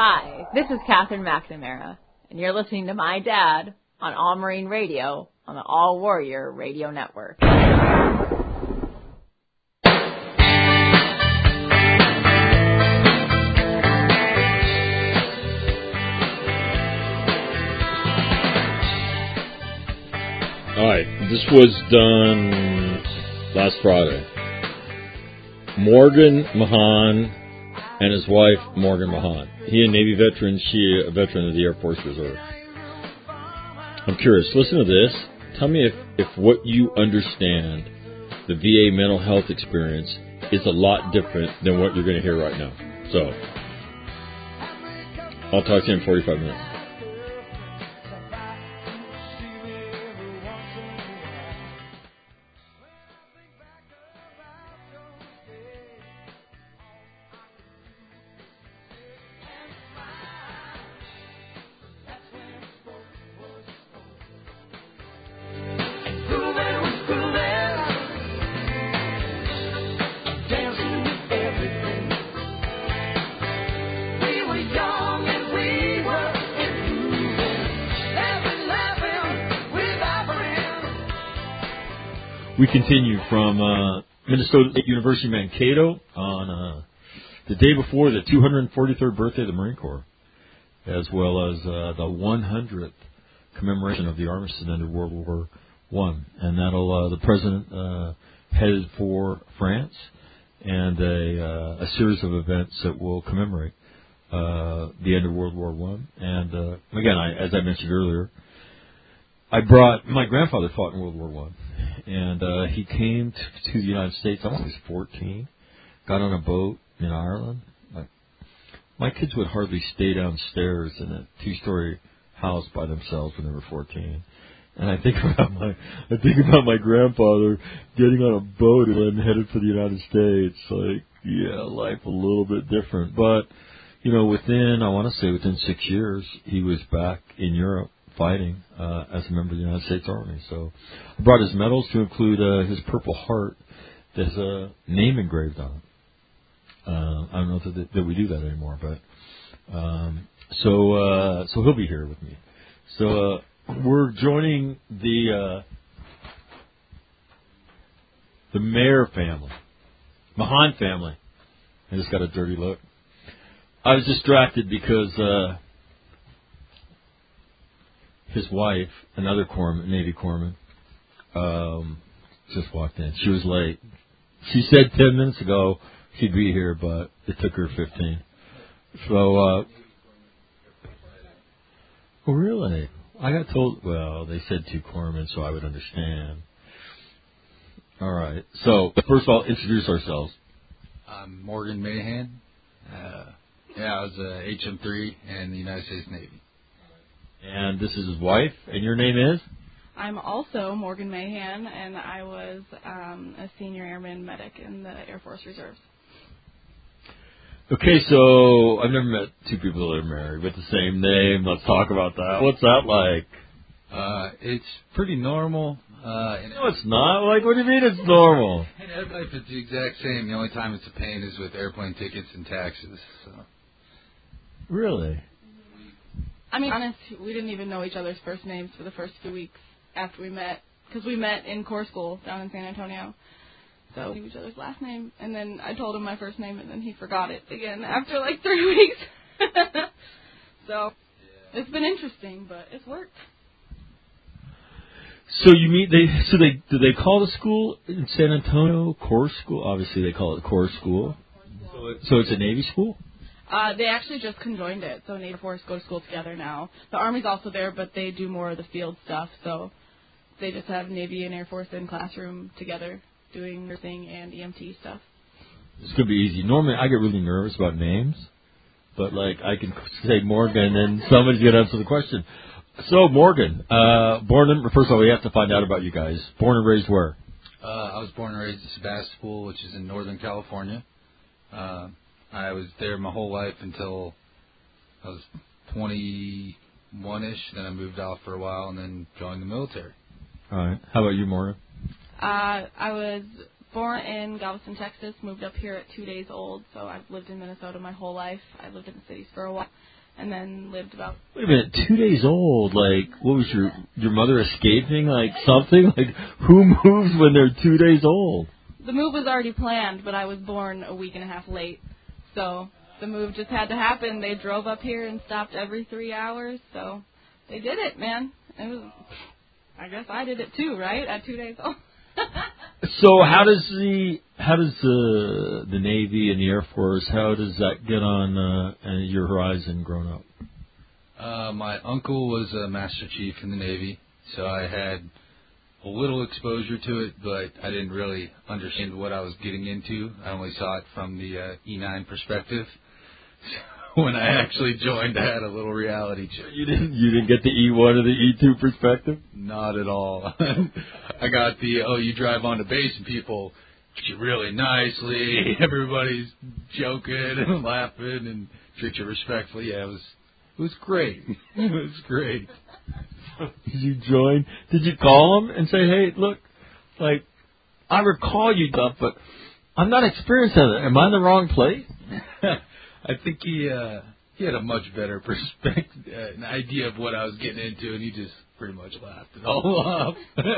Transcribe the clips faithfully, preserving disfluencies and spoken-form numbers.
Hi, this is Catherine McNamara, and you're listening to my dad on All Marine Radio on the All Warrior Radio Network. All right, this was done last Friday. Morgan Mahan and his wife, Morgan Mahan. He a Navy veteran, she a veteran of the Air Force Reserve. I'm curious, listen to this. Tell me if, if what you understand, the V A mental health experience, is a lot different than what you're going to hear right now. So, I'll talk to you in forty-five minutes. We continue from uh, Minnesota State University, Mankato, on uh, the day before the two hundred forty-third birthday of the Marine Corps, as well as uh, the one hundredth commemoration of the armistice ended World War One, and that'll uh, the president uh, headed for France, and a, uh, a series of events that will commemorate uh, the end of World War One. And uh, again, I, as I mentioned earlier, I brought my grandfather fought in World War One. And uh, he came to, to the United States. I think he was fourteen. Got on a boat in Ireland. My, my kids would hardly stay downstairs in a two-story house by themselves when they were fourteen. And I think about my I think about my grandfather getting on a boat and headed for the United States. Like, yeah, life a little bit different. But you know, within I want to say within six years, he was back in Europe, fighting uh, as a member of the United States Army. So I brought his medals to include uh, his Purple Heart. There's a name engraved on it. Uh, I don't know if that, that we do that anymore, but um, so uh, so he'll be here with me. So uh, we're joining the uh, the Mayer family, Mahan family. I just got a dirty look. I was distracted because Uh, his wife, another corpsman, Navy corpsman, um, just walked in. She was late. She said ten minutes ago she'd be here, but it took her fifteen. So, uh, oh, really? I got told, well, they said two corpsmen, so I would understand. All right. So, first of all, introduce ourselves. I'm Morgan Mahan. Uh, yeah, I was a H M three in the United States Navy. And this is his wife, and your name is? I'm also Morgan Mahan, and I was um, a senior airman medic in the Air Force Reserves. Okay, so I've never met two people that are married with the same name. Let's talk about that. What's that like? Uh, it's pretty normal. Uh, no, it's not. Like, what do you mean it's normal? In air life, it's the exact same. The only time it's a pain is with airplane tickets and taxes. So. Really? I mean, honest, we didn't even know each other's first names for the first few weeks after we met, because we met in Corps School down in San Antonio. So we knew each other's last name, and then I told him my first name, and then he forgot it again after like three weeks. So it's been interesting, but it's worked. So you meet they? So they do they call the school in San Antonio Corps School? Obviously, they call it Corps School. So, it, so it's a Navy school. Uh, they actually just conjoined it, so Navy and Air Force go to school together now. The Army's also there, but they do more of the field stuff, so they just have Navy and Air Force in classroom together doing nursing and E M T stuff. It's going to be easy. Normally, I get really nervous about names, but, like, I can say Morgan, and somebody's going to answer the question. So, Morgan, uh, born in, first of all, we have to find out about you guys. Born and raised where? Uh, I was born and raised in Sebastopol, which is in Northern California. Uh, I was there my whole life until I was twenty-one-ish. Then I moved off for a while and then joined the military. All right. How about you, Morgan? Uh, I was born in Galveston, Texas, moved up here at two days old, so I've lived in Minnesota my whole life. I lived in the cities for a while, and then lived about... Wait a minute, two days old, like, what was your, your mother escaping, like, something? Like, who moves when they're two days old? The move was already planned, but I was born a week and a half late, so the move just had to happen. They drove up here and stopped every three hours, so they did it, man. It was... I guess I did it too, right? At two days old. So how does the how does the the Navy and the Air Force, how does that get on uh, your horizon growing up? Uh, my uncle was a Master Chief in the Navy, so I had a little exposure to it, but I didn't really understand what I was getting into. I only saw it from the uh, E nine perspective. So when I actually joined, I had a little reality check. You didn't you didn't get the E one or the E two perspective? Not at all. I got the, oh, you drive onto base and people treat you really nicely. Everybody's joking and laughing and treat you respectfully. Yeah, it was it was great. It was great. Did you join? Did you call them and say, hey, look, like, I recall you stuff, but I'm not experienced in it. Am I in the wrong place? I think he uh, he had a much better perspective, uh, an idea of what I was getting into, and he just pretty much laughed it all off.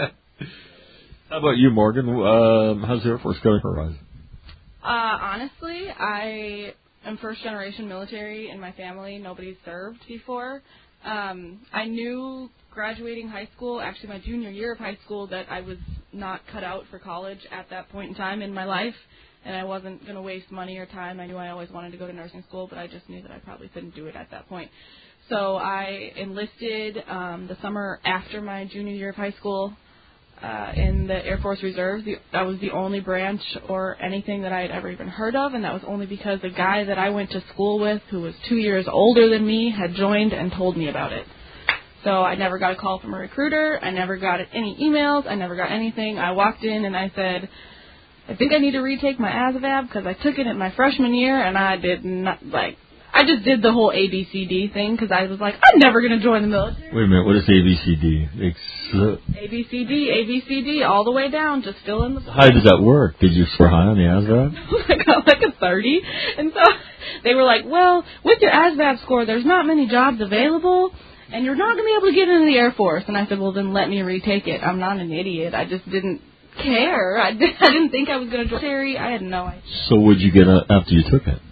How about you, Morgan? Um, how's the Air Force going horizon? Uh, honestly, I am first generation military in my family. Nobody's served before. Um, I knew graduating high school, actually my junior year of high school, that I was not cut out for college at that point in time in my life. And I wasn't going to waste money or time. I knew I always wanted to go to nursing school, but I just knew that I probably couldn't do it at that point. So I enlisted um, the summer after my junior year of high school uh, in the Air Force Reserve. The, that was the only branch or anything that I had ever even heard of, and that was only because the guy that I went to school with, who was two years older than me, had joined and told me about it. So I never got a call from a recruiter. I never got any emails. I never got anything. I walked in and I said, I think I need to retake my A S V A B because I took it in my freshman year and I did not, like, I just did the whole A B C D thing because I was like, I'm never going to join the military. Wait a minute, what is A B C D? Ex- A B C D, A B C D, all the way down, just fill in the... How does that work? Did you score high on the A S V A B? I got like a thirty, and so they were like, well, with your A S V A B score, there's not many jobs available, and you're not going to be able to get into the Air Force. And I said, well, then let me retake it. I'm not an idiot. I just didn't care. I, did, I didn't think I was going to join military. I had no idea. So what did you get after you took it?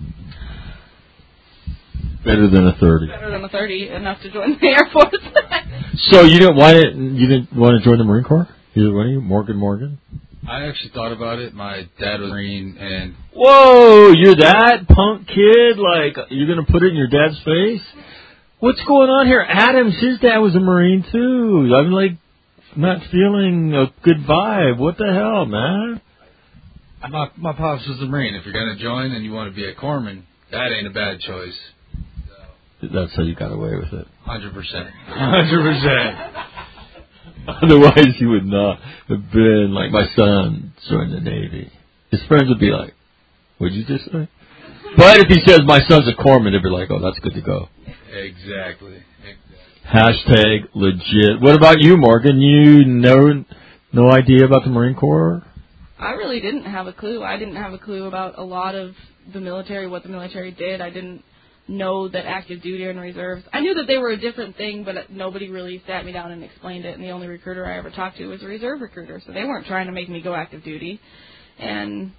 Better than a thirty. Better than a thirty, enough to join the Air Force. So you didn't why didn't you didn't want to join the Marine Corps? Either one of you, Morgan Morgan. I actually thought about it. My dad was a Marine, and whoa, you're that punk kid? Like you're gonna put it in your dad's face? What's going on here? Adams, his dad was a Marine too. I'm like not feeling a good vibe. What the hell, man? My my pops was a Marine. If you're gonna join and you want to be a corpsman, that ain't a bad choice. That's how you got away with it. Hundred percent. Hundred percent. Otherwise, you would not have been like my son joined the Navy. His friends would be like, "What'd you just say?" But if he says my son's a corpsman, they'd be like, "Oh, that's good to go." Exactly. Exactly. Hashtag legit. What about you, Morgan? You no no idea about the Marine Corps? I really didn't have a clue. I didn't have a clue about a lot of the military, what the military did. I didn't know that active duty and reserves. I knew that they were a different thing, but nobody really sat me down and explained it. And the only recruiter I ever talked to was a reserve recruiter, so they weren't trying to make me go active duty. And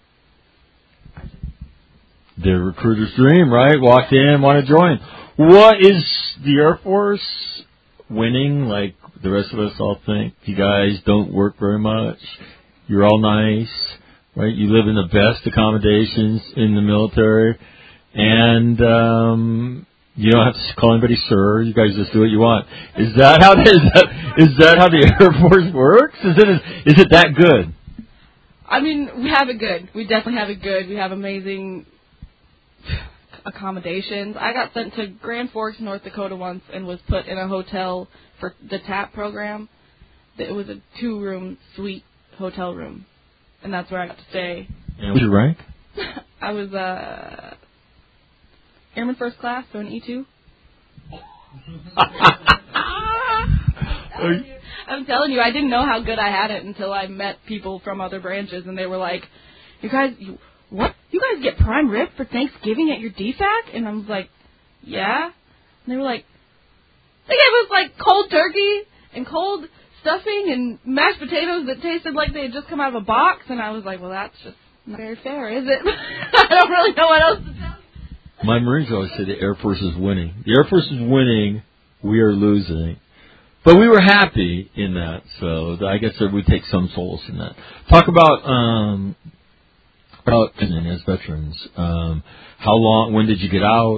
the recruiter's dream, right? Walked in, want to join. What is the Air Force winning? Like the rest of us all think you guys don't work very much. You're all nice, right? You live in the best accommodations in the military. And um, you don't have to call anybody sir. You guys just do what you want. Is that how is that is that how the Air Force works? Is it is it that good? I mean, we have it good. We definitely have it good. We have amazing accommodations. I got sent to Grand Forks, North Dakota once, and was put in a hotel for the TAP program. It was a two-room suite hotel room, and that's where I got to stay. And what's your rank? I was uh. Airman first class, so an E two. I'm telling you, I didn't know how good I had it until I met people from other branches, and they were like, "You guys, you, what? You guys get prime rib for Thanksgiving at your D FAC?" And I was like, "Yeah." And they were like, "They gave us like cold turkey and cold stuffing and mashed potatoes that tasted like they had just come out of a box." And I was like, "Well, that's just not very fair, is it?" I don't really know what else to tell you. My Marines always say the Air Force is winning. The Air Force is winning. We are losing. But we were happy in that, so I guess that we take some solace in that. Talk about um, about as veterans. Um, how long? When did you get out?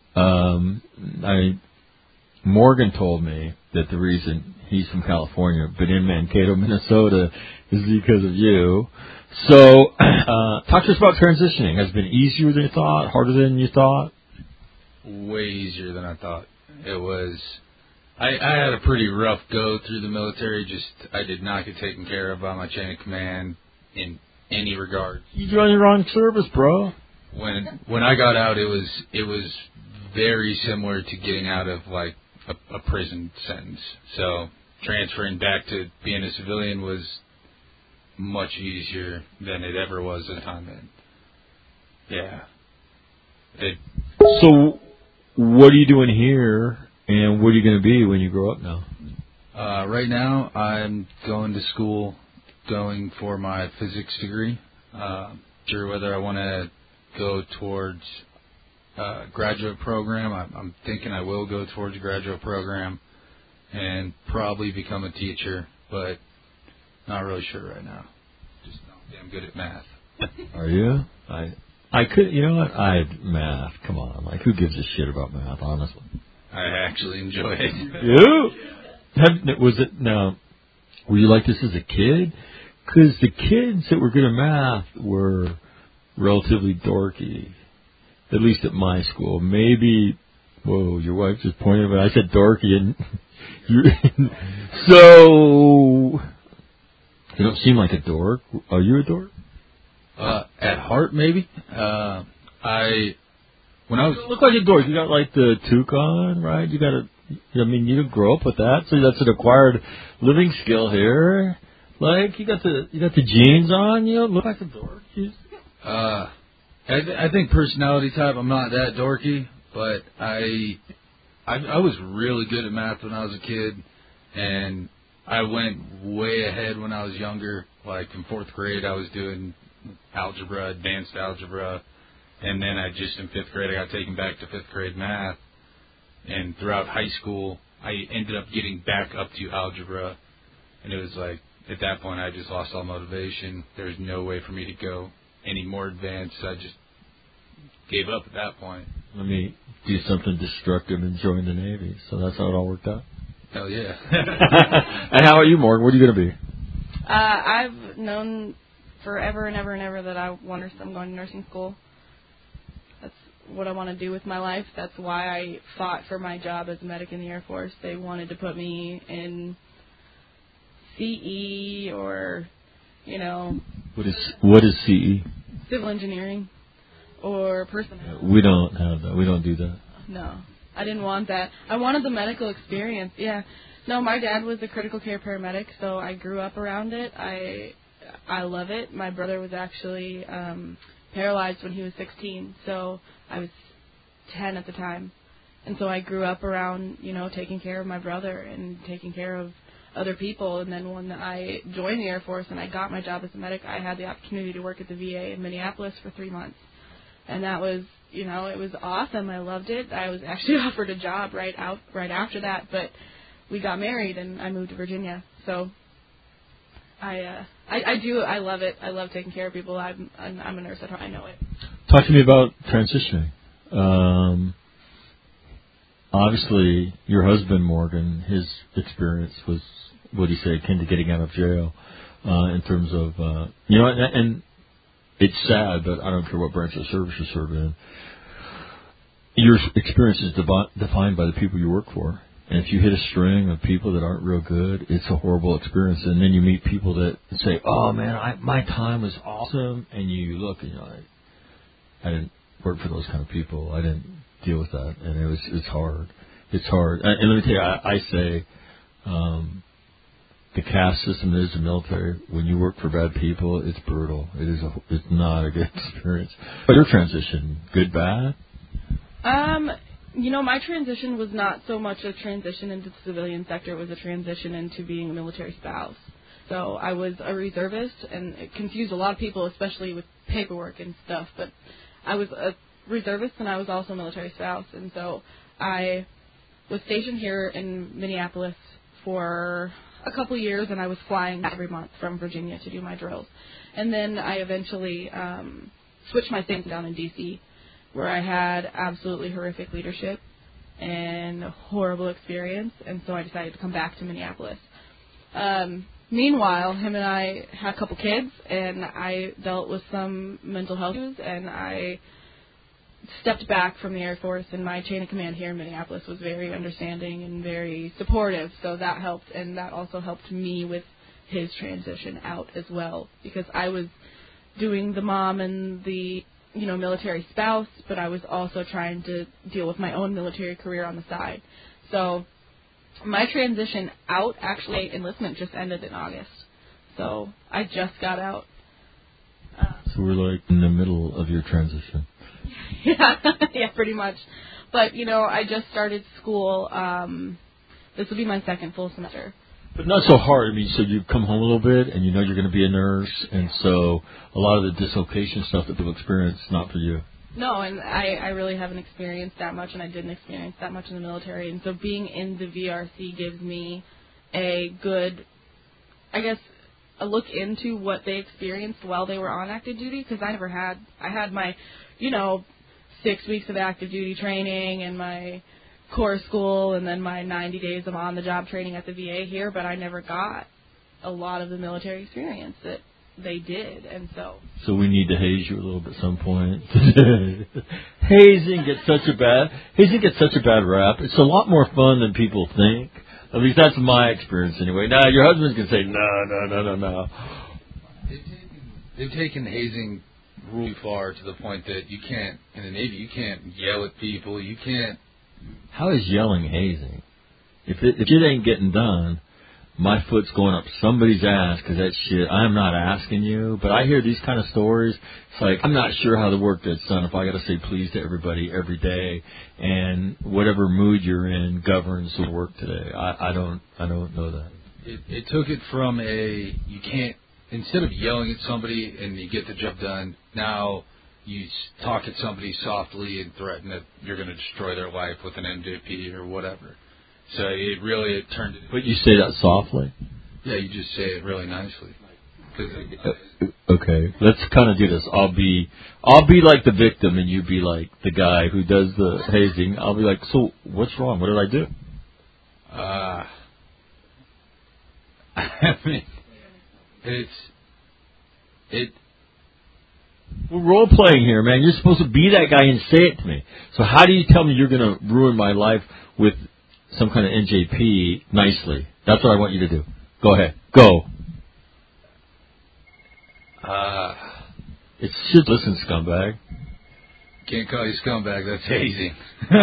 Um, I Morgan told me that the reason he's from California, but in Mankato, Minnesota, is because of you. So, uh, talk to us about transitioning. Has it been easier than you thought? Harder than you thought? Way easier than I thought. It was. I, I had a pretty rough go through the military. Just I did not get taken care of by my chain of command in any regard. You joined the wrong service, bro. When when I got out, it was it was very similar to getting out of like a, a prison sentence. So transferring back to being a civilian was much easier than it ever was at the time. And yeah. It, so, what are you doing here, and what are you going to be when you grow up now? Uh, right now, I'm going to school, going for my physics degree. Uh, sure whether I want to go towards a graduate program. I'm, I'm thinking I will go towards a graduate program and probably become a teacher, but not really sure right now. Just not damn good at math. Are you? I I could. You know what? I math. Come on. Like, who gives a shit about math? Honestly. I actually enjoy it. You? Have, was it now? Were you like this as a kid? Because the kids that were good at math were relatively dorky, at least at my school. Maybe. Whoa, your wife just pointed, but I said dorky, and you. So. You don't seem like a dork. Are you a dork? Uh, at heart, maybe. Uh, I when I was you look like a dork. You got like the toque on, right? You got a. I mean, you didn't grow up with that, so that's an acquired living skill here. Like you got the you got the jeans on. You don't look like a dork. You... Uh, I, th- I think personality type. I'm not that dorky, but I, I I was really good at math when I was a kid, and I went way ahead when I was younger. Like in fourth grade, I was doing algebra, advanced algebra, and then I just in fifth grade, I got taken back to fifth grade math. And throughout high school, I ended up getting back up to algebra, and it was like at that point, I just lost all motivation. There was no way for me to go any more advanced. I just gave up at that point. Let me do something destructive and join the Navy. So that's how it all worked out. Hell yeah. And how about you, Morgan? What are you going to be? Uh, I've known forever and ever and ever that I want to, I'm going to nursing school. That's what I want to do with my life. That's why I fought for my job as a medic in the Air Force. They wanted to put me in C E or, you know. What is what is C E? Civil engineering or personnel. We don't have that. We don't do that. No. I didn't want that. I wanted the medical experience. Yeah. No, my dad was a critical care paramedic, so I grew up around it. I I love it. My brother was actually um, paralyzed when he was sixteen, so I was ten at the time. And so I grew up around, you know, taking care of my brother and taking care of other people. And then when I joined the Air Force and I got my job as a medic, I had the opportunity to work at the V A in Minneapolis for three months. And that was, you know, it was awesome. I loved it. I was actually offered a job right out right after that, but we got married and I moved to Virginia. So I, uh, I, I do, I love it. I love taking care of people. I'm, I'm, I'm a nurse at heart. I know it. Talk to me about transitioning. Um, obviously, your husband, Morgan, his experience was, what do you say, akin to getting out of jail uh, in terms of, uh, you know, and, and it's sad, but I don't care what branch of service you serve in. Your experience is devi- defined by the people you work for. And if you hit a string of people that aren't real good, it's a horrible experience. And then you meet people that say, oh, man, I, my time was awesome. And you look and you're like, I didn't work for those kind of people. I didn't deal with that. And it was it's hard. It's hard. And, and let me tell you, I, I say, um, the caste system that is the military, when you work for bad people, it's brutal. It is a, it's not a good experience. But your transition, good, bad? Um, you know, my transition was not so much a transition into the civilian sector. It was a transition into being a military spouse. So I was a reservist, and it confused a lot of people, especially with paperwork and stuff. But I was a reservist, and I was also a military spouse. And so I was stationed here in Minneapolis for a couple years, and I was flying every month from Virginia to do my drills. And then I eventually um, switched my thing down in D C, where I had absolutely horrific leadership and a horrible experience, and so I decided to come back to Minneapolis. Um, meanwhile, him and I had a couple kids, and I dealt with some mental health issues, and I stepped back from the Air Force, and my chain of command here in Minneapolis was very understanding and very supportive, so that helped, and that also helped me with his transition out as well, because I was doing the mom and the, you know, military spouse, but I was also trying to deal with my own military career on the side. So my transition out, actually, enlistment just ended in August, so I just got out. Uh, so we're like in the middle of your transition. Yeah, yeah, pretty much. But, you know, I just started school. Um, this will be my second full semester. But not so hard. I mean, so you come home a little bit, and you know you're going to be a nurse, and so a lot of the dislocation stuff that people experience is not for you. No, and I, I really haven't experienced that much, and I didn't experience that much in the military. And so being in the V R C gives me a good, I guess, a look into what they experienced while they were on active duty, because I never had, I had my, you know, six weeks of active duty training and my core school and then my ninety days of on-the-job training at the V A here, but I never got a lot of the military experience that they did, and so. So we need to haze you a little bit at some point. hazing gets such a bad, hazing gets such a bad rap. It's a lot more fun than people think. At least that's my experience anyway. Now, your husband's going to say, no, no, no, no, no. They've taken, they've taken hazing really far to the point that you can't, in the Navy, you can't yell at people. You can't. How is yelling hazing? If it, if it ain't getting done, my foot's going up somebody's ass because that shit, I'm not asking you. But I hear these kind of stories. It's like, I'm not sure how the work gets done if I got to say please to everybody every day. And whatever mood you're in governs the work today. I, I don't I don't know that. It, it took it from a, you can't, instead of yelling at somebody and you get the job done, now you talk at somebody softly and threaten that you're going to destroy their life with an M J P or whatever. So it really it turned. But you say that softly? Yeah, you just say it really nicely. Uh, okay, let's kind of do this. I'll be, I'll be like the victim, and you be like the guy who does the hazing. I'll be like, so what's wrong? What did I do? Uh, I mean, it's it. We're role playing here, man. You're supposed to be that guy and say it to me. So how do you tell me you're going to ruin my life with some kind of N J P nicely? That's what I want you to do. Go ahead. Go. Uh, it's shit. Listen, scumbag. Can't call you scumbag. That's hazing.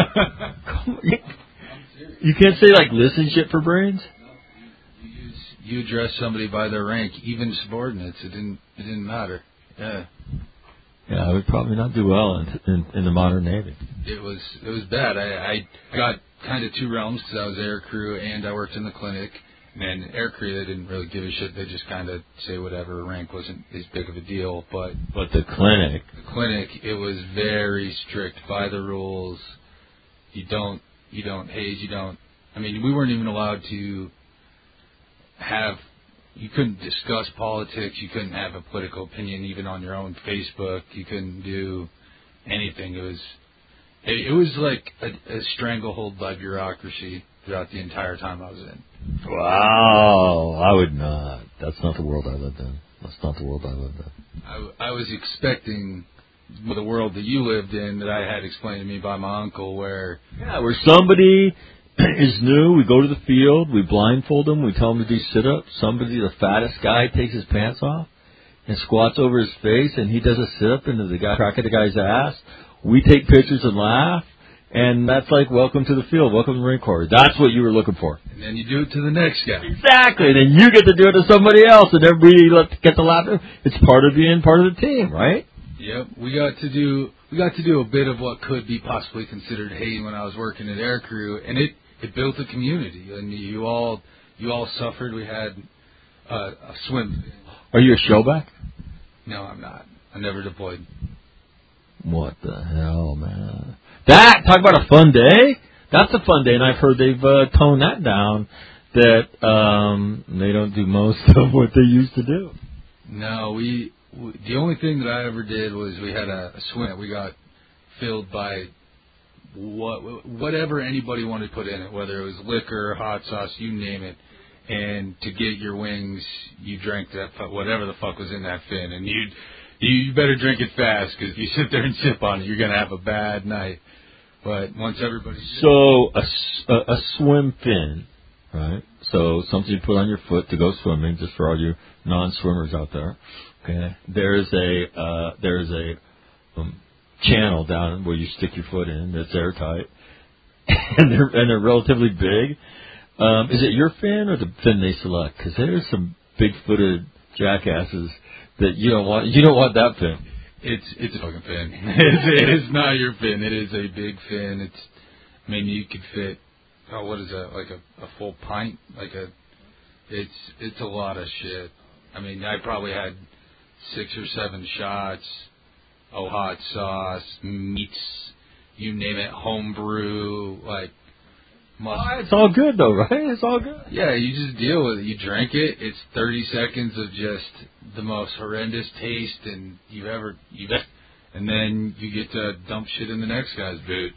You can't say, like, listen, shit for brains? No, you, you, use, you address somebody by their rank, even subordinates. It didn't, it didn't matter. Yeah. Yeah, I would probably not do well in, in, in the modern Navy. It was it was bad. I, I got kind of two realms because I was air crew and I worked in the clinic. And air crew, they didn't really give a shit. They just kind of say whatever. Rank wasn't as big of a deal. But but the clinic, the clinic, it was very strict by the rules. You don't you don't haze. You don't. I mean, we weren't even allowed to have. You couldn't discuss politics. You couldn't have a political opinion even on your own Facebook. You couldn't do anything. It was it, it was like a, a stranglehold by bureaucracy throughout the entire time I was in. Wow, I would not. That's not the world I lived in. That's not the world I lived in. I, I was expecting the world that you lived in that I had explained to me by my uncle where... Yeah, where somebody is new, we go to the field, we blindfold them, we tell them to do sit-ups. Somebody, the fattest guy, takes his pants off and squats over his face, and he does a sit-up into the guy, crack at the guy's ass. We take pictures and laugh, And that's like, welcome to the field, welcome to the Marine Corps. That's what you were looking for. And then you do it to the next guy. Exactly. Then you get to do it to somebody else, and everybody get the laughter. It's part of being part of the team, right? Yep. We got to do we got to do a bit of what could be possibly considered hating when I was working at Aircrew, and it, it built a community. And you all you all suffered. We had uh, a swim. Are you a showback? No, I'm not. I never deployed. What the hell, man? That, talk about a fun day. That's a fun day, and I've heard they've uh, toned that down, that um, they don't do most of what they used to do. No, we, we the only thing that I ever did was we had a, a swim that we got filled by what whatever anybody wanted to put in it, whether it was liquor, hot sauce, you name it. And to get your wings, you drank that whatever the fuck was in that fin, and you'd You better drink it fast, because if you sit there and sip on it, you're going to have a bad night. But once everybody's... So, a, a, a swim fin, right? So, something you put on your foot to go swimming, just for all you non-swimmers out there. Okay. There's a, uh, there's a um, channel down where you stick your foot in that's airtight. and, they're, and they're relatively big. Um, is it your fin or the fin they select? Because there's some big-footed jackasses that you don't want. You don't want that fin. It's it's a fucking fin. It's, it is not your fin. It is a big fin. It's I mean you could fit oh what is that like a, a full pint like a it's it's a lot of shit. I mean I probably had six or seven shots. Oh, hot sauce, meats, you name it, homebrew, like. Oh, it's all good though, right? It's all good. Yeah, you just deal with it. You drink it. It's thirty seconds of just the most horrendous taste, and you've ever you've, and then you get to dump shit in the next guy's boot.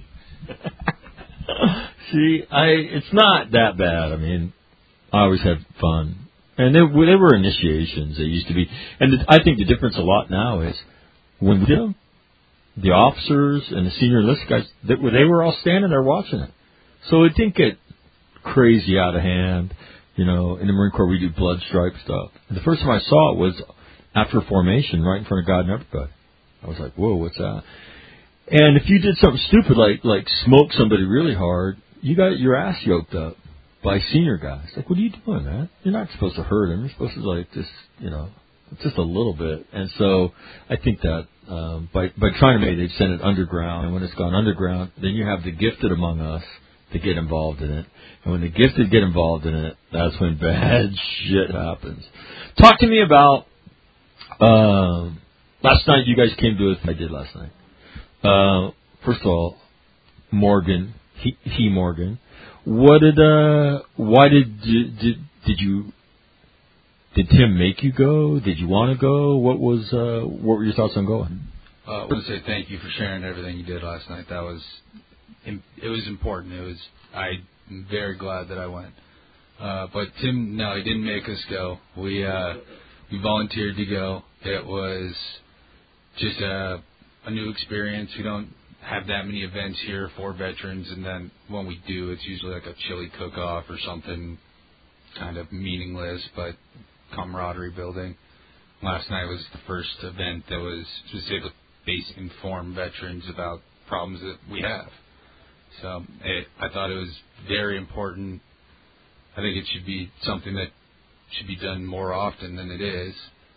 See, I it's not that bad. I mean, I always had fun, and they, they were initiations. They used to be, and the, I think the difference a lot now is when we did them, the officers and the senior enlisted guys, they, they were all standing there watching it. So it didn't get crazy out of hand. You know, in the Marine Corps we do blood stripe stuff. And the first time I saw it was after formation, right in front of God and everybody. I was like, whoa, what's that? And if you did something stupid like like smoke somebody really hard, you got your ass yoked up by senior guys. Like, what are you doing, man? You're not supposed to hurt him. You're supposed to, like, just, you know, just a little bit. And so I think that um, by, by trying to make it, they send it underground. And when it's gone underground, then you have the gifted among us to get involved in it. And when the gifted get involved in it, that's when bad shit happens. Talk to me about, um, last night you guys came to us, I did last night. Uh, first of all, Morgan, he, he Morgan, what did, uh, why did, did, did, did you, did Tim make you go? Did you want to go? What was, uh, what were your thoughts on going? Uh, I want to say thank you for sharing everything you did last night. That was, it was important. It was. I'm very glad that I went. Uh, but Tim, no, he didn't make us go. We uh, we volunteered to go. It was just a a new experience. We don't have that many events here for veterans, and then when we do, it's usually like a chili cook-off or something kind of meaningless, but camaraderie building. Last night was the first event that was specifically based to inform veterans about problems that we have. So it, I thought it was very important. I think it should be something that should be done more often than it is.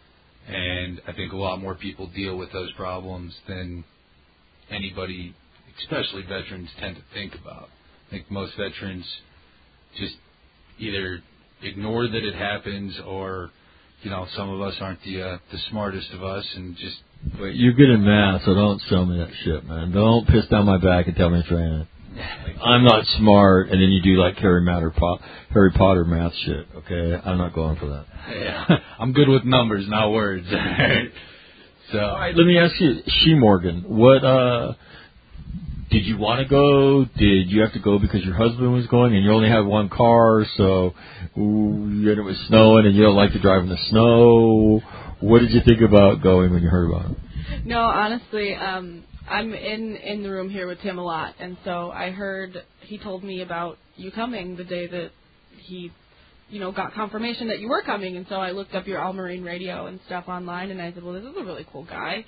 And I think a lot more people deal with those problems than anybody, especially veterans, tend to think about. I think most veterans just either ignore that it happens, or, you know, some of us aren't the uh, the smartest of us and just... Wait, you're good in math, so don't sell me that shit, man. Don't piss down my back and tell me it's random. I'm not smart, and then you do like Harry Potter, Harry Potter math shit. Okay, I'm not going for that. Yeah, I'm good with numbers, not words. So, all right, let me ask you, She Morgan, what uh, did you want to go? Did you have to go because your husband was going, and you only had one car, so ooh, and it was snowing, and you don't like to drive in the snow? What did you think about going when you heard about it? No, honestly, um. I'm in, in the room here with Tim a lot, and so I heard he told me about you coming the day that he, you know, got confirmation that you were coming, and so I looked up your All Marine Radio and stuff online, and I said, well, this is a really cool guy,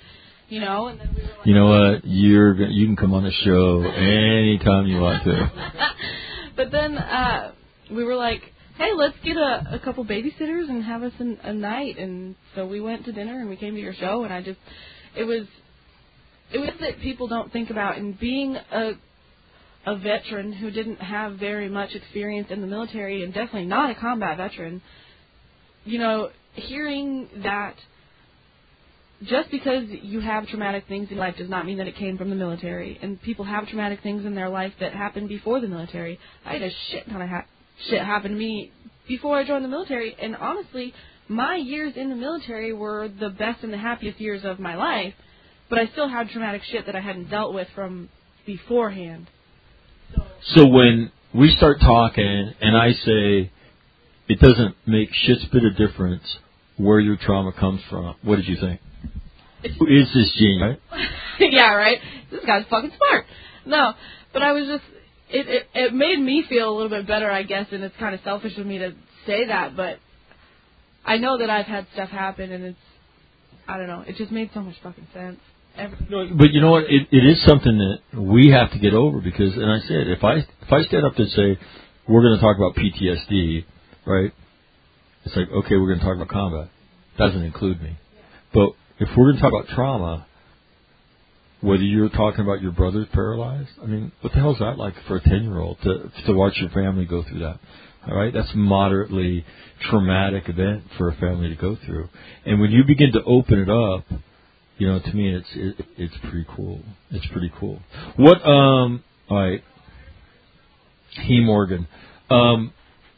you know. And then we were like, you know what? You're go- you can come on the show anytime you want to. But then uh, we were like, hey, let's get a, a couple babysitters and have us an, a night. And so we went to dinner and we came to your show, and I just, it was, it was that people don't think about. And being a a veteran who didn't have very much experience in the military, and definitely not a combat veteran, you know, hearing that just because you have traumatic things in life does not mean that it came from the military. And people have traumatic things in their life that happened before the military. I had a shit ton of ha- shit happen to me before I joined the military. And honestly, my years in the military were the best and the happiest years of my life. But I still had traumatic shit that I hadn't dealt with from beforehand. So, so when we start talking and I say it doesn't make shit's bit of difference where your trauma comes from, what did you think? Who is this genius? Right? Yeah, right? This guy's fucking smart. No, but I was just, it, it it made me feel a little bit better, I guess, and it's kind of selfish of me to say that, but I know that I've had stuff happen, and it's, I don't know, it just made so much fucking sense. Every- No, but you know what? It, it is something that we have to get over because, and I said, if I if I stand up and say we're going to talk about P T S D, right? It's like, okay, we're going to talk about combat. Doesn't include me, but if we're going to talk about trauma, whether you're talking about your brother's paralyzed, I mean, what the hell is that like for a ten-year-old to to watch your family go through that? All right, that's a moderately traumatic event for a family to go through. And when you begin to open it up, you know, to me, it's it, it's pretty cool. It's pretty cool. What? Um. All right. He Morgan. Um.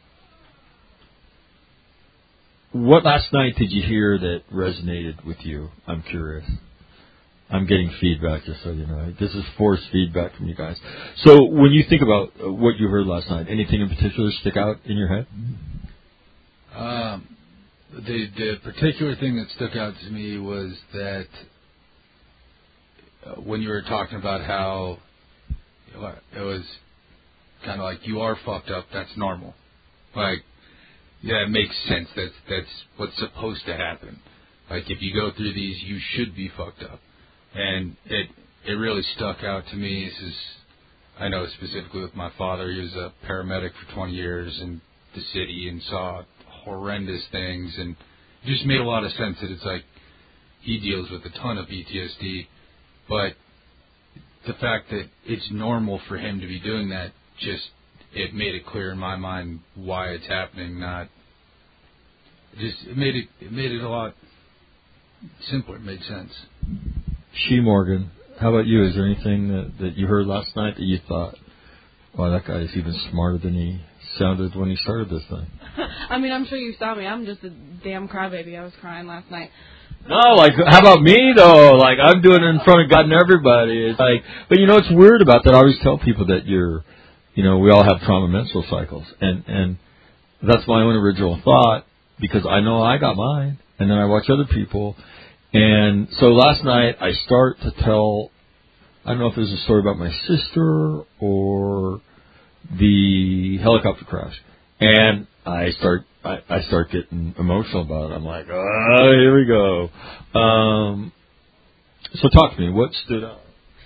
What last night did you hear that resonated with you? I'm curious. I'm getting feedback, just so you know. This is forced feedback from you guys. So when you think about what you heard last night, anything in particular stick out in your head? Um, the the particular thing that stuck out to me was that uh, when you were talking about how it was kind of like you are fucked up, that's normal. Like, yeah, it makes sense. That's that's what's supposed to happen. Like, if you go through these, you should be fucked up. And it it really stuck out to me. This is, I know specifically with my father. He was a paramedic for twenty years in the city and saw horrendous things. And it just made a lot of sense that it's like he deals with a ton of P T S D. But the fact that it's normal for him to be doing that just, it made it clear in my mind why it's happening. Not just it made it it made it a lot simpler. It made sense. She Morgan, how about you? Is there anything that, that you heard last night that you thought, wow, that guy is even smarter than he sounded when he started this thing? I mean, I'm sure you saw me. I'm just a damn crybaby. I was crying last night. No, like, how about me, though? Like, I'm doing it in front of God and everybody. It's like, but you know what's weird about that? I always tell people that you're, you know, we all have trauma menstrual cycles. And, and that's my own original thought because I know I got mine. And then I watch other people. And so last night I start to tell, I don't know if there's a story about my sister or the helicopter crash. And I start I, I start getting emotional about it. I'm like, oh, here we go. Um, so talk to me. What stood out?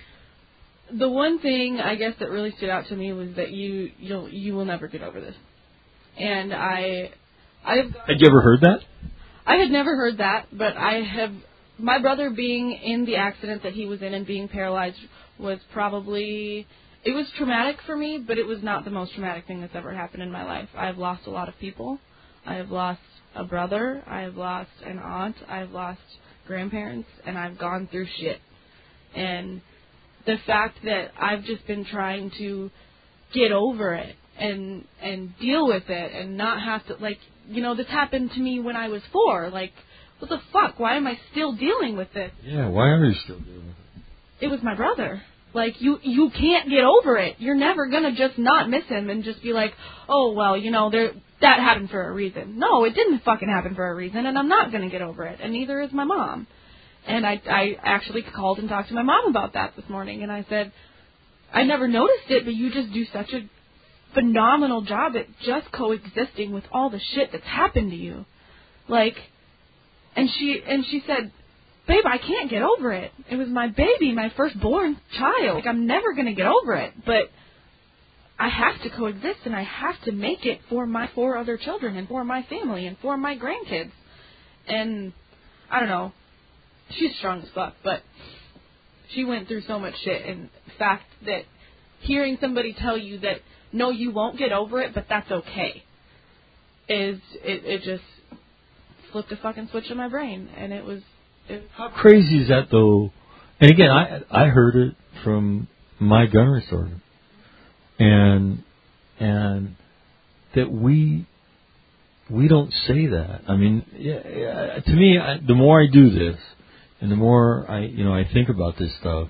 The one thing I guess that really stood out to me was that you you'll you will never get over this. And I I've Had you ever heard that? I had never heard that, but I have. My brother being in the accident that he was in and being paralyzed was probably, it was traumatic for me, but it was not the most traumatic thing that's ever happened in my life. I have lost a lot of people. I have lost a brother. I have lost an aunt. I have lost grandparents, and I've gone through shit. And the fact that I've just been trying to get over it and and deal with it and not have to, like, you know, this happened to me when I was four. Like, what the fuck? Why am I still dealing with this? Yeah, why are you still dealing with it? It was my brother. Like, you you can't get over it. You're never going to just not miss him and just be like, oh, well, you know, there that happened for a reason. No, it didn't fucking happen for a reason, and I'm not going to get over it, and neither is my mom. And I, I actually called and talked to my mom about that this morning, and I said, I never noticed it, but you just do such a phenomenal job at just coexisting with all the shit that's happened to you. Like, and she and she said, babe, I can't get over it. It was my baby, my firstborn child. Like, I'm never going to get over it. But I have to coexist, and I have to make it for my four other children and for my family and for my grandkids. And I don't know. She's strong as fuck, but she went through so much shit. And the fact that hearing somebody tell you that, no, you won't get over it, but that's okay, is, it, it just flipped a fucking switch in my brain. And it was... It, How crazy is that, though? And again, I I heard it from my gunnery sergeant. And, and that we... We don't say that. I mean, yeah, yeah, to me, I, the more I do this, and the more I, you know, I think about this stuff,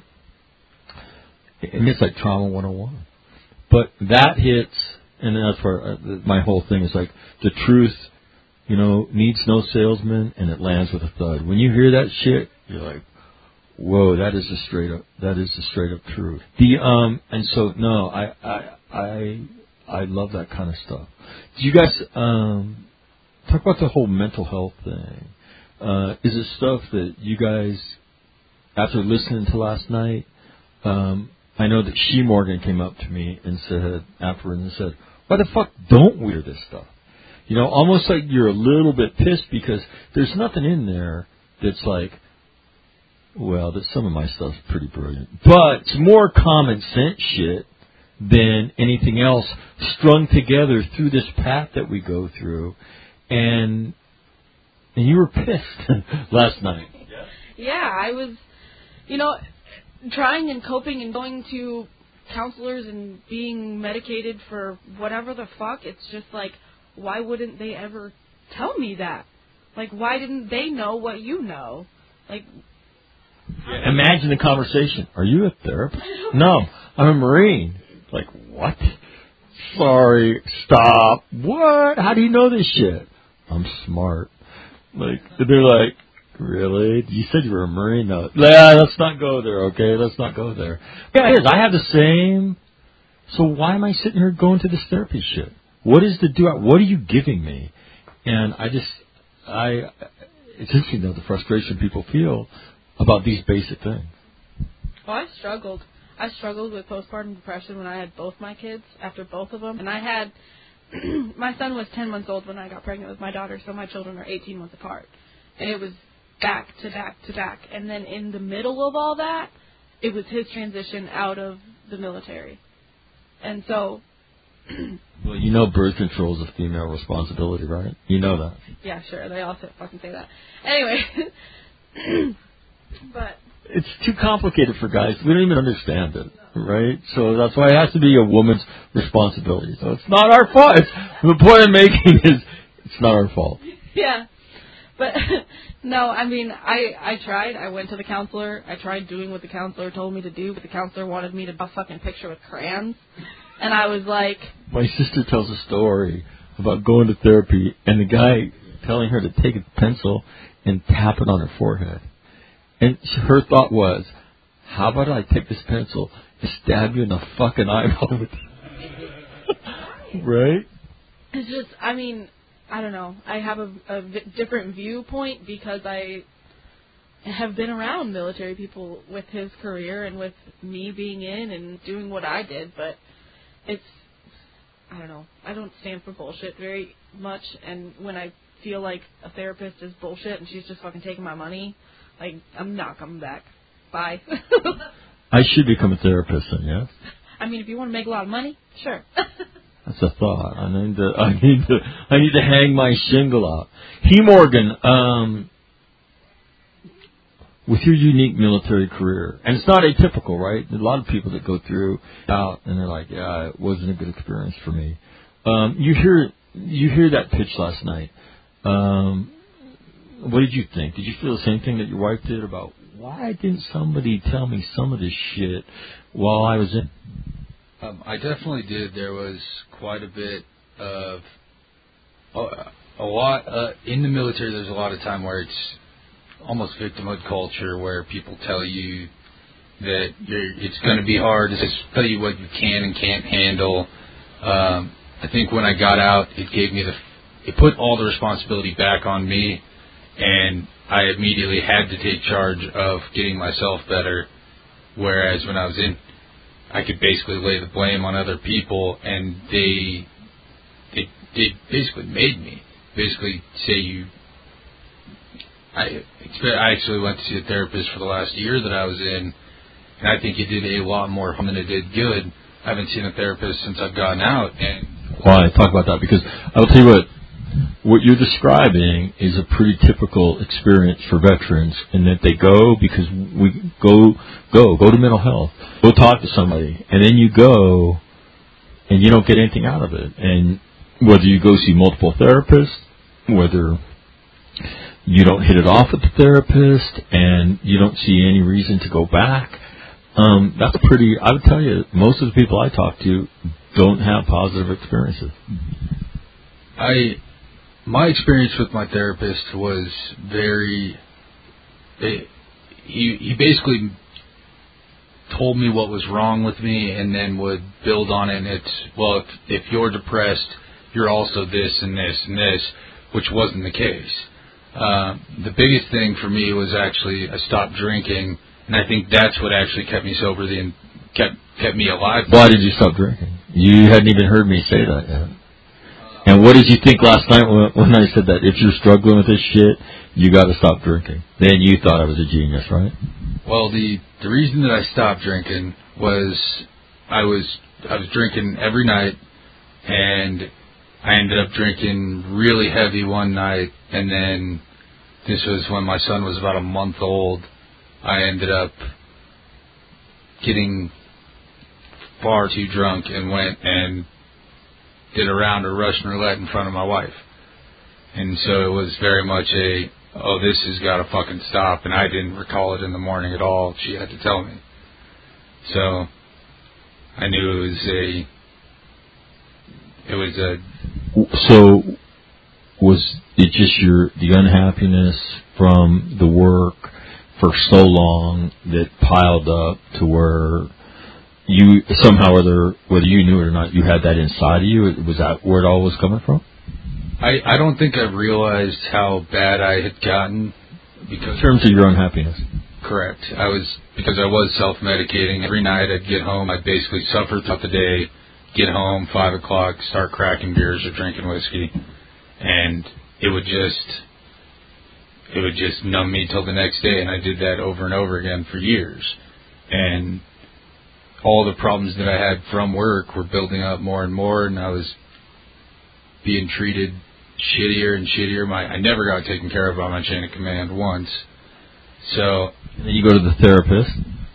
and it's like Trauma one oh one. But that hits, and that's where uh, my whole thing is like, the truth, you know, needs no salesman, and it lands with a thud. When you hear that shit, you're like, whoa, that is the straight up, that is the straight up truth. The um, and so no, I I I I love that kind of stuff. Do you guys um talk about the whole mental health thing? Uh, is it stuff that you guys, after listening to last night, um, I know that She Morgan came up to me and said afterwards and said, "Why the fuck don't we hear this stuff?" You know, almost like you're a little bit pissed because there's nothing in there that's like, well, that some of my stuff's pretty brilliant, but it's more common sense shit than anything else strung together through this path that we go through. And and you were pissed last night. Yeah, I was, you know, trying and coping and going to counselors and being medicated for whatever the fuck. It's just like, why wouldn't they ever tell me that? Like, why didn't they know what you know? Like, yeah, imagine the conversation. Are you a therapist? No, I'm a Marine. Like, what? Sorry, stop. What? How do you know this shit? I'm smart. Like, they're like, really? You said you were a Marine? No. Yeah, let's not go there, okay? Let's not go there. Yeah, it is. I have the same. So why am I sitting here going to this therapy shit? What is the do? What are you giving me? And I just, I, it's interesting, though, the frustration people feel about these basic things. Well, I struggled. I struggled with postpartum depression when I had both my kids, after both of them. And I had, my son was ten months old when I got pregnant with my daughter, so my children are eighteen months apart. And it was back to back to back. And then in the middle of all that, it was his transition out of the military. And so... Well, you know birth control is a female responsibility, right? You know that. Yeah, sure. They all fucking say that. Anyway. But... It's too complicated for guys. We don't even understand it, right? So that's why it has to be a woman's responsibility. So it's not our fault. It's, the point I'm making is it's not our fault. Yeah. But, no, I mean, I, I tried. I went to the counselor. I tried doing what the counselor told me to do, but the counselor wanted me to draw a fucking picture with crayons. And I was like... My sister tells a story about going to therapy and the guy telling her to take a pencil and tap it on her forehead. And her thought was, how about I take this pencil and stab you in the fucking eyeball with it? Right? It's just, I mean, I don't know. I have a, a v- different viewpoint because I have been around military people with his career and with me being in and doing what I did. But it's, I don't know. I don't stand for bullshit very much. And when I feel like a therapist is bullshit and she's just fucking taking my money... Like, I'm not coming back. Bye. I should become a therapist then, yeah? I mean, if you want to make a lot of money, sure. That's a thought. I need to, I need to, I need to hang my shingle out. He Morgan, um, with your unique military career, and it's not atypical, right? There's a lot of people that go through out and they're like, yeah, it wasn't a good experience for me. Um, you hear, you hear that pitch last night. Um, What did you think? Did you feel the same thing that your wife did about why didn't somebody tell me some of this shit while I was in? Um, I definitely did. There was quite a bit of a, a lot uh, in the military. There's a lot of time where it's almost victimhood culture, where people tell you that you're, it's going to be hard to just tell you what you can and can't handle. Um, I think when I got out, it gave me the it put all the responsibility back on me. and I immediately had to take charge of getting myself better, whereas when I was in, I could basically lay the blame on other people, and they, they, they basically made me. Basically say you, I, I actually went to see a therapist for the last year that I was in, and I think it did a lot more harm than it did good. I haven't seen a therapist since I've gotten out. And why? Talk about that, because I'll tell you what, what you're describing is a pretty typical experience for veterans, in that they go because we go, go, go to mental health, go talk to somebody, and then you go and you don't get anything out of it. And whether you go see multiple therapists, whether you don't hit it off with the therapist and you don't see any reason to go back, um, that's pretty, I would tell you, most of the people I talk to don't have positive experiences. I, my experience with my therapist was very, it, he, he basically told me what was wrong with me and then would build on it. And it's, well, if, if you're depressed, you're also this and this and this, which wasn't the case. Uh, the biggest thing for me was actually I stopped drinking, and I think that's what actually kept me sober, the kept kept me alive. Why did you stop drinking? You hadn't even heard me say that yet. And what did you think last night when, when I said that? If you're struggling with this shit, you got to stop drinking. Then you thought I was a genius, right? Well, the the reason that I stopped drinking was I was I was drinking every night, and I ended up drinking really heavy one night, and then this was when my son was about a month old. I ended up getting far too drunk and went and did a round of Russian roulette in front of my wife. And so it was very much a, oh, this has got to fucking stop, and I didn't recall it in the morning at all. She had to tell me. So I knew it was a, it was a, So, was it just your the unhappiness from the work for so long that piled up to where you somehow, whether whether you knew it or not, you had that inside of you? Was that where it all was coming from? I, I don't think I realized how bad I had gotten. Because in terms of your unhappiness? Correct. I was, because I was self-medicating. Every night I'd get home, I'd basically suffer throughout the day, get home, five o'clock, start cracking beers or drinking whiskey, and it would just, it would just numb me till the next day, and I did that over and over again for years. And all the problems that I had from work were building up more and more, and I was being treated shittier and shittier. My, I never got taken care of by my chain of command once. So and then you go to the therapist,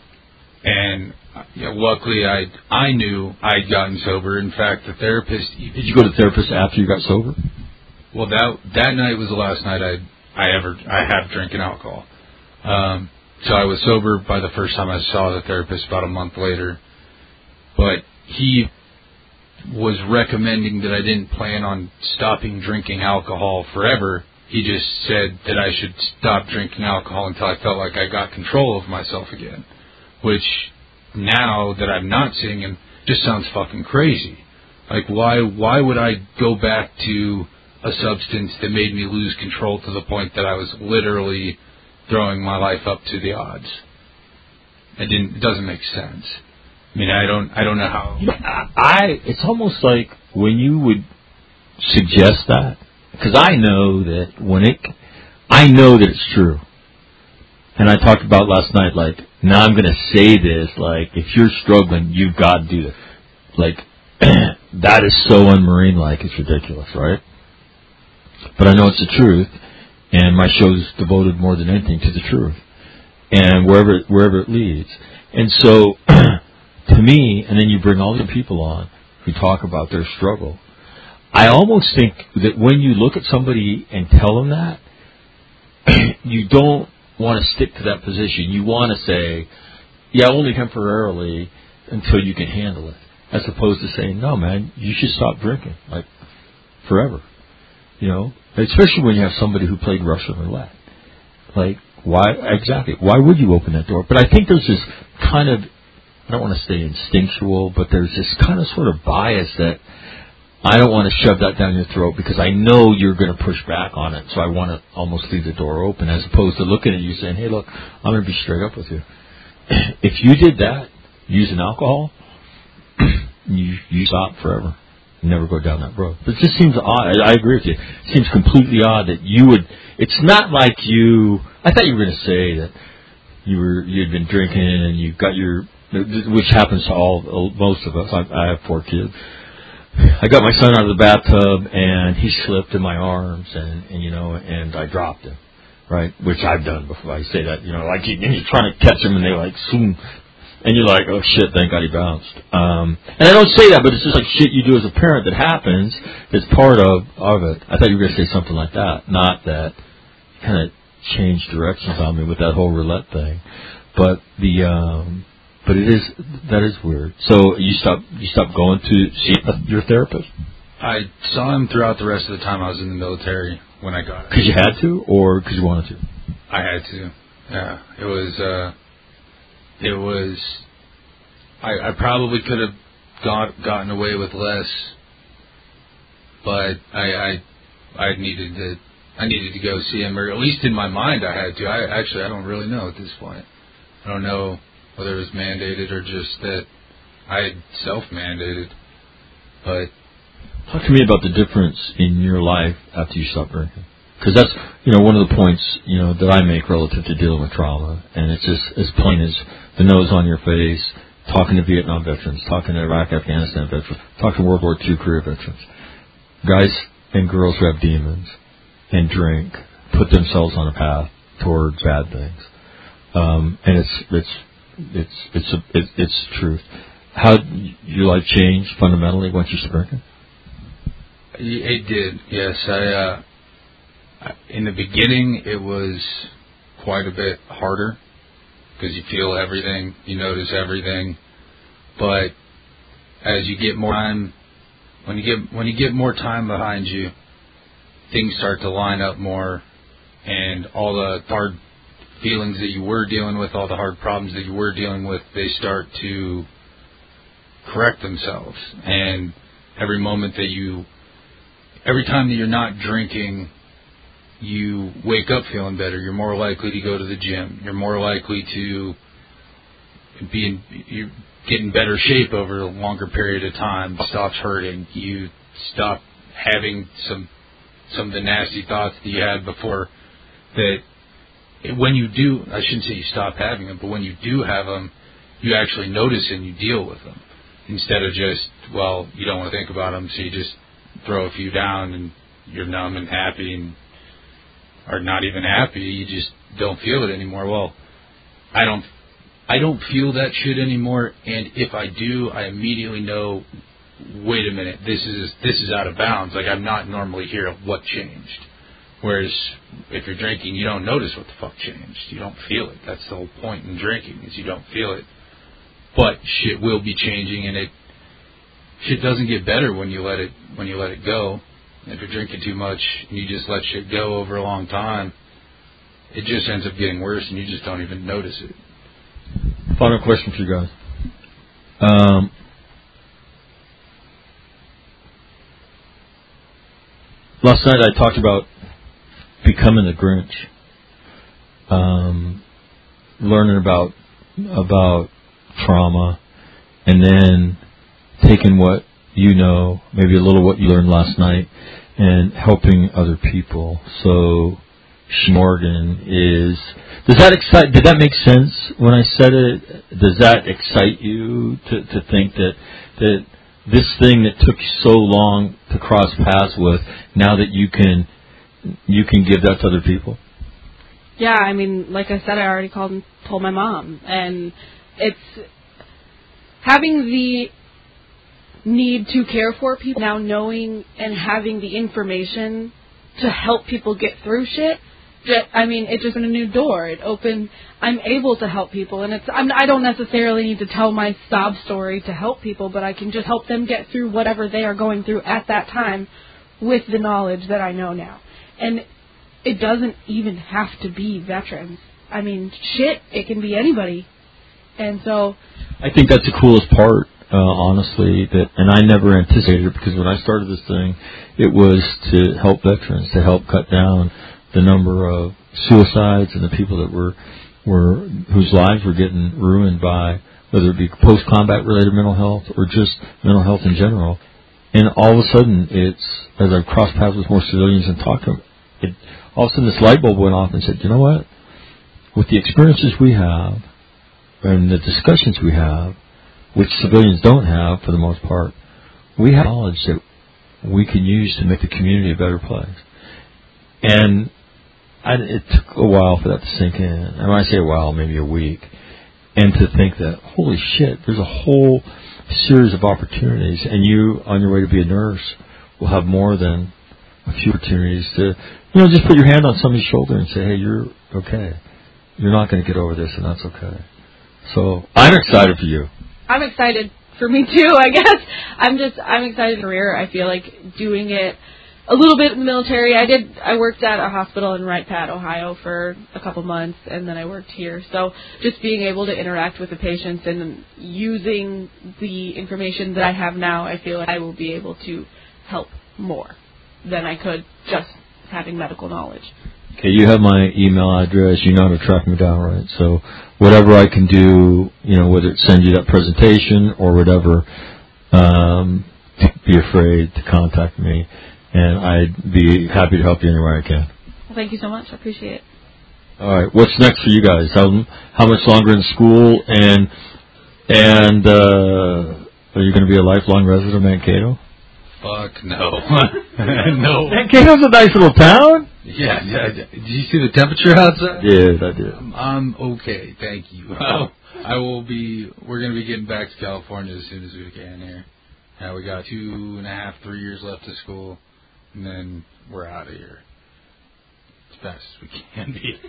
and you know, luckily I I knew I'd gotten sober. In fact, the therapist. Did you go to the therapist after you got sober? Well, that that night was the last night I I ever I have drinking alcohol. Um, so I was sober by the first time I saw the therapist about a month later. But he was recommending that I didn't plan on stopping drinking alcohol forever. He just said that I should stop drinking alcohol until I felt like I got control of myself again. Which, now that I'm not seeing him, just sounds fucking crazy. Like, why why would I go back to a substance that made me lose control to the point that I was literally throwing my life up to the odds? It didn't. It doesn't make sense. I mean, I don't. I don't know how. I. It's almost like when you would suggest that, because I know that when it, I know that it's true. And I talked about last night, like, now I'm going to say this, like, if you're struggling, you've got to do this. Like, that is so un-Marine-like, it's ridiculous, right? But I know it's the truth, and my show's devoted more than anything to the truth, and wherever it, wherever it leads. And so, to me, and then you bring all the people on who talk about their struggle, I almost think that when you look at somebody and tell them that, you don't want to stick to that position. You want to say, yeah, only temporarily until you can handle it, as opposed to saying, no, man, you should stop drinking, like, forever. You know, especially when you have somebody who played Russian roulette. Like, why, exactly, why would you open that door? But I think there's this kind of, I don't want to say instinctual, but there's this kind of sort of bias that I don't want to shove that down your throat because I know you're going to push back on it. So I want to almost leave the door open as opposed to looking at you saying, hey, look, I'm going to be straight up with you. If you did that, using alcohol, you you stop forever. You never go down that road. But it just seems odd. I, I agree with you. It seems completely odd that you would. It's not like you. I thought you were going to say that you were you had been drinking and you got your, which happens to all most of us. I, I have four kids. I got my son out of the bathtub and he slipped in my arms and, and you know and I dropped him, right? Which I've done before. I say that, you know, like you, and you're trying to catch him and they like zoom. And you're like, oh, shit, thank God he bounced. Um, and I don't say that, but it's just like shit you do as a parent that happens that's part of, of it. I thought you were going to say something like that, not that you kind of changed directions on me with that whole roulette thing. But the um, but it is, that is weird. So you stopped, you stopped going to see your therapist? I saw him throughout the rest of the time I was in the military when I got it. Because you had to or because you wanted to? I had to, yeah. It was... Uh, It was, I, I probably could have got, gotten away with less, but I, I, I needed to, I needed to go see him, or at least in my mind I had to. I actually, I don't really know at this point. I don't know whether it was mandated or just that I had self-mandated, but. Talk to me about the difference in your life after you stopped drinking. Because that's, you know, one of the points, you know, that I make relative to dealing with trauma. And it's just as plain as the nose on your face, talking to Vietnam veterans, talking to Iraq, Afghanistan veterans, talking to World War Two career veterans. Guys and girls who have demons and drink, put themselves on a path towards bad things. Um, and it's, it's, it's, it's, a, it's, it's truth. How did your life change fundamentally once you started drinking? It did, yes. I, uh, in the beginning, it was quite a bit harder because you feel everything, you notice everything. But as you get more time, when you get when you get more time behind you, things start to line up more, and all the hard feelings that you were dealing with, all the hard problems that you were dealing with, they start to correct themselves. And every moment that you, every time that you're not drinking, you wake up feeling better. You're more likely to go to the gym. You're more likely to be in, you get in better shape over a longer period of time. It stops hurting. You stop having some some of the nasty thoughts that you had before. That when you do, I shouldn't say you stop having them, but when you do have them, you actually notice and you deal with them instead of just, well, you don't want to think about them, so you just throw a few down and you're numb and happy and or not even happy, you just don't feel it anymore. Well, I don't I don't feel that shit anymore, and if I do, I immediately know, wait a minute, this is this is out of bounds. Like, I'm not normally here. What changed? Whereas if you're drinking, you don't notice what the fuck changed. You don't feel it. That's the whole point in drinking, is you don't feel it. But shit will be changing, and it shit doesn't get better when you let it when you let it go. If you're drinking too much and you just let shit go over a long time, it just ends up getting worse and you just don't even notice it. Final question for you guys. Um, last night I talked about becoming the Grinch, um, learning about about trauma, and then taking what you know, maybe a little what you learned last night, and helping other people. So Morgan is, does that excite, did that make sense when I said it? Does that excite you to, to think that, that this thing that took you so long to cross paths with, now that you can, you can give that to other people? Yeah, I mean, like I said, I already called and told my mom, and it's having the need to care for people, now knowing and having the information to help people get through shit. I mean, it just opened a new door. It opened, I'm able to help people, and it's, I'm, I don't necessarily need to tell my sob story to help people, but I can just help them get through whatever they are going through at that time with the knowledge that I know now. And it doesn't even have to be veterans. I mean, shit, it can be anybody. And so I think that's the coolest part uh, honestly, that, and I never anticipated it, because when I started this thing, it was to help veterans, to help cut down the number of suicides and the people that were, were whose lives were getting ruined by, whether it be post-combat related mental health or just mental health in general. And all of a sudden, it's, as I've crossed paths with more civilians and talked to them, it, all of a sudden this light bulb went off and said, you know what? With the experiences we have and the discussions we have, which civilians don't have for the most part, we have knowledge that we can use to make the community a better place. And I, it took a while for that to sink in. And when I say a while, maybe a week. And to think that, holy shit, there's a whole series of opportunities, and you, on your way to be a nurse, will have more than a few opportunities to, you know, just put your hand on somebody's shoulder and say, hey, you're okay. You're not going to get over this, and that's okay. So I'm excited for you. I'm excited for me too, I guess. I'm just, I'm excited for career. I feel like doing it a little bit in the military. I did, I worked at a hospital in Wright Pat, Ohio for a couple months, and then I worked here. So just being able to interact with the patients and using the information that I have now, I feel like I will be able to help more than I could just having medical knowledge. Okay, you have my email address. You know how to track me down, right? So whatever I can do, you know, whether it's send you that presentation or whatever, um, don't be afraid to contact me, and I'd be happy to help you anywhere I can. Well, thank you so much. I appreciate it. All right, what's next for you guys? How how much longer in school, and and uh, are you going to be a lifelong resident of Mankato? Fuck no. No. Mankato's a nice little town. Yeah, yeah. Did you see the temperature outside? Yeah, I did. I'm, I'm okay, thank you. I'll, I will be, we're going to be getting back to California as soon as we can here. Now we got two and a half, three years left of school, and then we're out of here as fast as we can be.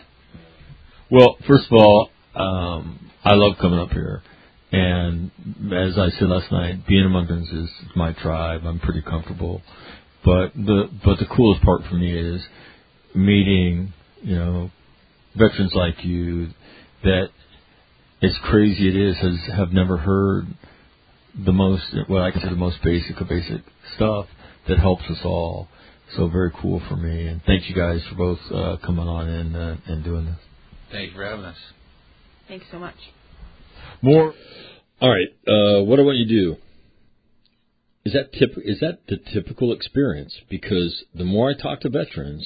Well, first of all, um, I love coming up here. And as I said last night, being among veterans is my tribe. I'm pretty comfortable. But the but the coolest part for me is meeting, you know, veterans like you that, as crazy it is, has have never heard the most, what I consider the most basic of basic stuff that helps us all. So very cool for me. And thank you guys for both uh, coming on and uh, and doing this. Thank you for having us. Thanks so much. More. All right. Uh, what do I want you to do? Is that tip? Is that the typical experience? Because the more I talk to veterans,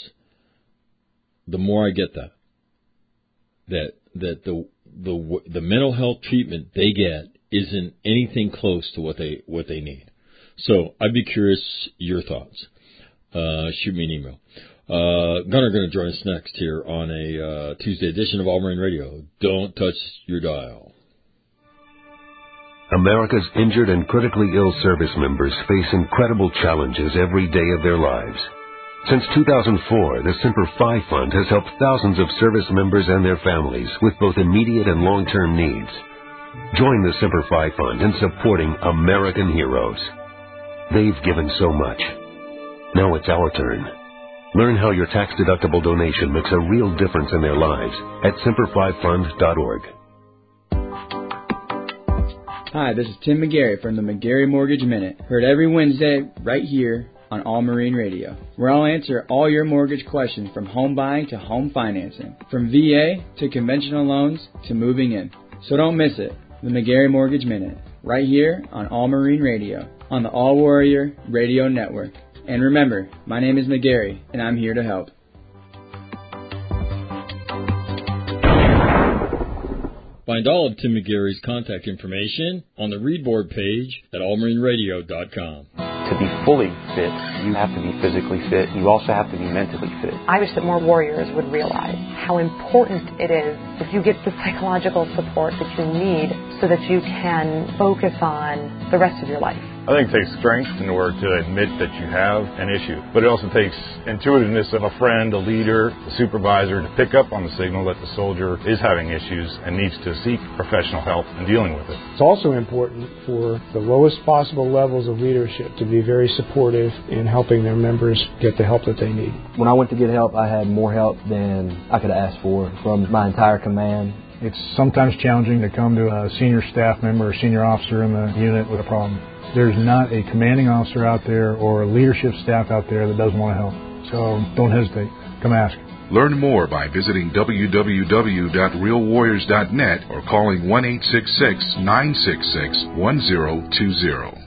the more I get that that that the the the mental health treatment they get isn't anything close to what they what they need. So I'd be curious your thoughts. Uh, shoot me an email. Uh, Gunnar going to join us next here on a uh, Tuesday edition of All Marine Radio. Don't touch your dial. America's injured and critically ill service members face incredible challenges every day of their lives. Since two thousand four, the Semper Fi Fund has helped thousands of service members and their families with both immediate and long-term needs. Join the Semper Fi Fund in supporting American heroes. They've given so much. Now it's our turn. Learn how your tax-deductible donation makes a real difference in their lives at semper fi fund dot org. Hi, this is Tim McGarry from the McGarry Mortgage Minute. Heard every Wednesday right here on All Marine Radio, where I'll answer all your mortgage questions from home buying to home financing, from V A to conventional loans to moving in. So don't miss it. The McGarry Mortgage Minute, right here on All Marine Radio, on the All Warrior Radio Network. And remember, my name is McGarry, and I'm here to help. Find all of Tim McGarry's contact information on the Readboard page at all marine radio dot com. To be fully fit, you have to be physically fit. You also have to be mentally fit. I wish that more warriors would realize how important it is that you get the psychological support that you need so that you can focus on the rest of your life. I think it takes strength in order to admit that you have an issue, but it also takes intuitiveness of a friend, a leader, a supervisor to pick up on the signal that the soldier is having issues and needs to seek professional help in dealing with it. It's also important for the lowest possible levels of leadership to be very supportive in helping their members get the help that they need. When I went to get help, I had more help than I could ask for from my entire command. It's sometimes challenging to come to a senior staff member or senior officer in the unit with a problem. There's not a commanding officer out there or a leadership staff out there that doesn't want to help. So don't hesitate. Come ask. Learn more by visiting w w w dot real warriors dot net or calling one eight six six, nine six six, one zero two zero.